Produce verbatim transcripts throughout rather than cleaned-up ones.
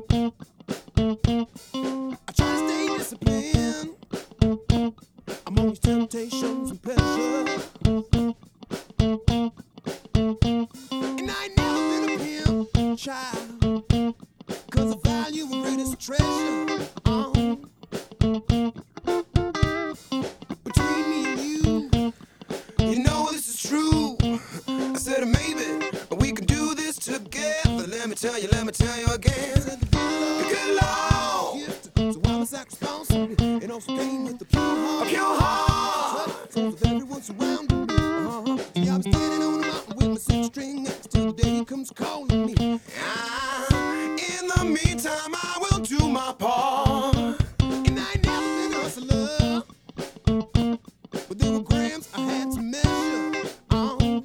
I try to stay disciplined among these temptations and pleasures. And I ain't never been a pimp, child, 'cause I value the greatest treasure. Oh. Between me and you, you know this is true. I said maybe we can do this together. Let me tell you, let me tell you again. The good Lord, so I was act responsible, and also came with the pure heart. A pure heart. Souls of everyone surrounding me. Uh-huh. See, I was standing on a mountain with my six string axe till the day he comes calling me. Ah, in the meantime, I will do my part. And I ain't never been a hustler, but there were grams I had to measure. Oh.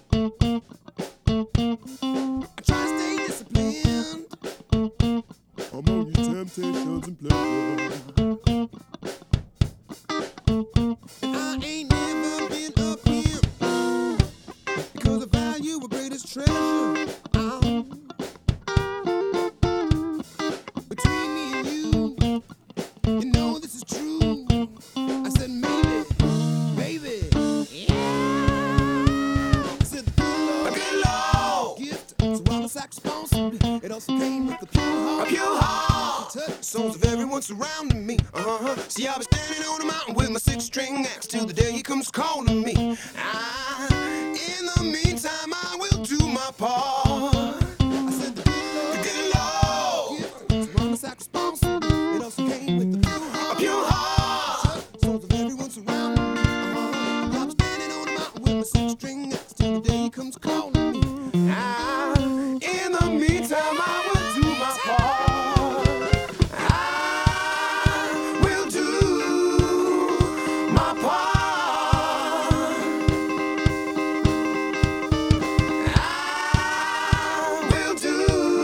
I try to stay disciplined among your temptations and pleasures. And I ain't never been a pimp, because I value a greatest treasure. Oh. Between me and you, you know this is true. I said maybe, baby, yeah. I said the good Lord, a good Lord gift, so I was act responsible. It also came with the pure heart, a pure heart. Touch the souls of everyone surrounding me. Uh-huh. See, I was standing on a mountain with my six-string axe till the day he comes calling me. Ah, in the meantime, I will do my part. I said the good Lord, the good Lord gift, so I was act responsible. It also came with the pure heart, a pure heart. Touch the souls of everyone surrounding me. Uh-huh. I was standing on a mountain with my six-string axe till the day he comes calling me. Ah, in the meantime, I will do my part. I will do my part. I will do.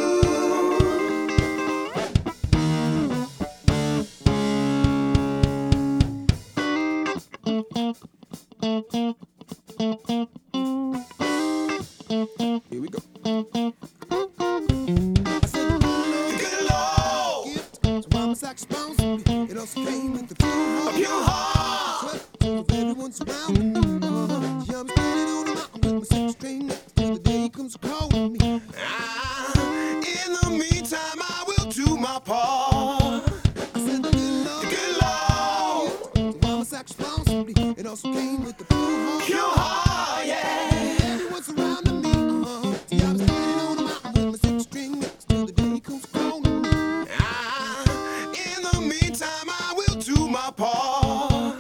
Here we go. I said the good Lord gift, so I was act responsible. It also came with the pure heart, a pure heart. Souls of everyone surrounding me. Uh-huh. Yeah, I'm standing on a mountain with my six-string axe till the day he comes calling me. Ah, in the meantime, I will do my part. I said the good Lord, the good Lord, so I was act responsible. It also came with the pure heart, pure heart, yeah. Everyone surrounding me. Uh-huh. See, I was standing on a mountain with my six-string axe till the day he comes calling me. Ah, in the meantime, I will do my part.